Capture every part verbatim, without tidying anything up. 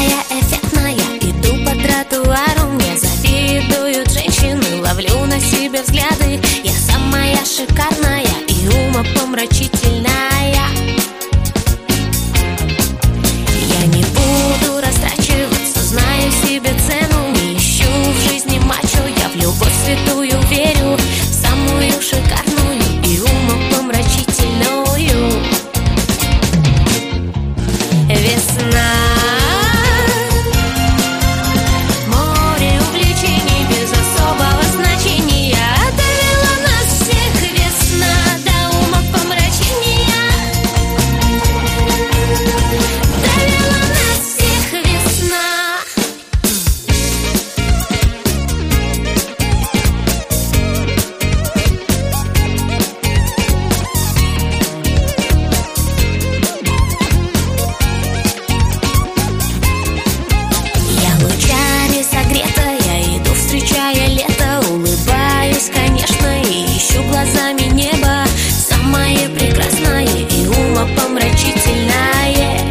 такая эффектная, иду по тротуару, мне завидуют женщины, ловлю на себе взгляды. Я самая шикарная и умопомрачительная. Я не буду растрачиваться, знаю себе цену, не ищу в жизни мачо, я в любовь святую верю, самую шикарную и умопомрачительную. Весна, море увлечений без особого значения, довела нас всех весна до умопомрачения. Довела нас всех весна. Лучами согретая, иду, встречая лето, улыбаюсь, конечно, и ищу глазами небо, самое прекрасное и умопомрачительное.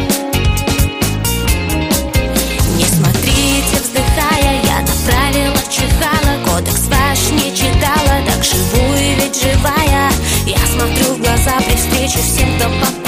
Не смотрите, вздыхая, я направила чихала, кодекс ваш не читала, так живу и ведь живая. Я смотрю в глаза при встрече всем, кто попал.